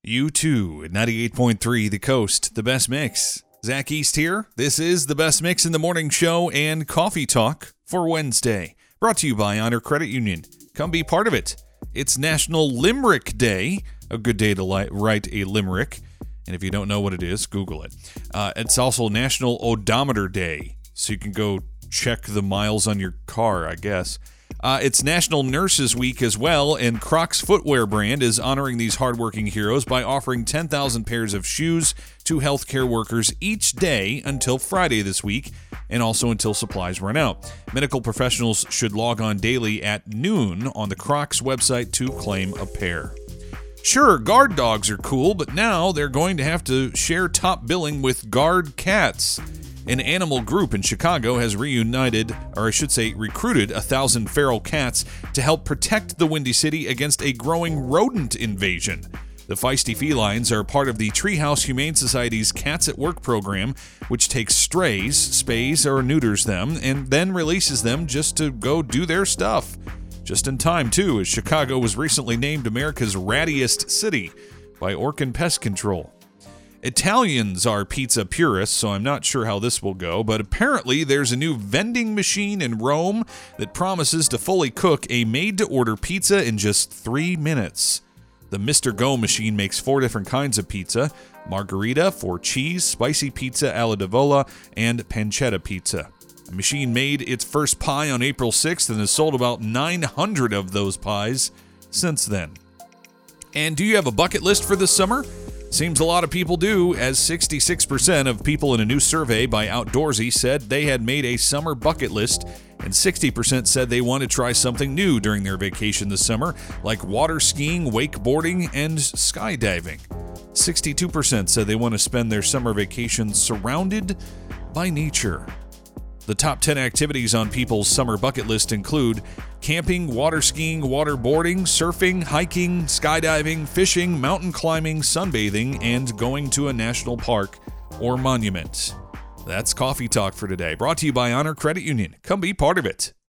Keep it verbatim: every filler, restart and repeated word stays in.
You too, at ninety-eight point three The Coast, the best mix. Zach East here. This is the best mix in the morning show and coffee talk for Wednesday. Brought to you by Honor Credit Union. Come be part of it. It's National Limerick Day, a good day to li- write a limerick. And if you don't know what it is, Google it. Uh, it's also National Odometer Day, so you can go check the miles on your car, I guess. Uh, it's National Nurses Week as well, and Crocs footwear brand is honoring these hardworking heroes by offering ten thousand pairs of shoes to healthcare workers each day until Friday this week, and also until supplies run out. Medical professionals should log on daily at noon on the Crocs website to claim a pair. Sure, guard dogs are cool, but now they're going to have to share top billing with guard cats. An animal group in Chicago has reunited, or I should say recruited, a thousand feral cats to help protect the Windy City against a growing rodent invasion. The feisty felines are part of the Treehouse Humane Society's Cats at Work program, which takes strays, spays, or neuters them, and then releases them just to go do their stuff. Just in time, too, as Chicago was recently named America's rattiest city by Orkin Pest Control. Italians are pizza purists, so I'm not sure how this will go, but apparently there's a new vending machine in Rome that promises to fully cook a made-to-order pizza in just three minutes. The Mister Go machine makes four different kinds of pizza: margherita for cheese, spicy pizza alla diavola, and pancetta pizza. The machine made its first pie on April sixth and has sold about nine hundred of those pies since then. And do you have a bucket list for this summer? Seems a lot of people do, as sixty-six percent of people in a new survey by Outdoorsy said they had made a summer bucket list, and sixty percent said they want to try something new during their vacation this summer, like water skiing, wakeboarding, and skydiving. sixty-two percent said they want to spend their summer vacation surrounded by nature. The top ten activities on people's summer bucket list include camping, water skiing, waterboarding, surfing, hiking, skydiving, fishing, mountain climbing, sunbathing, and going to a national park or monument. That's Coffee Talk for today, brought to you by Honor Credit Union. Come be part of it.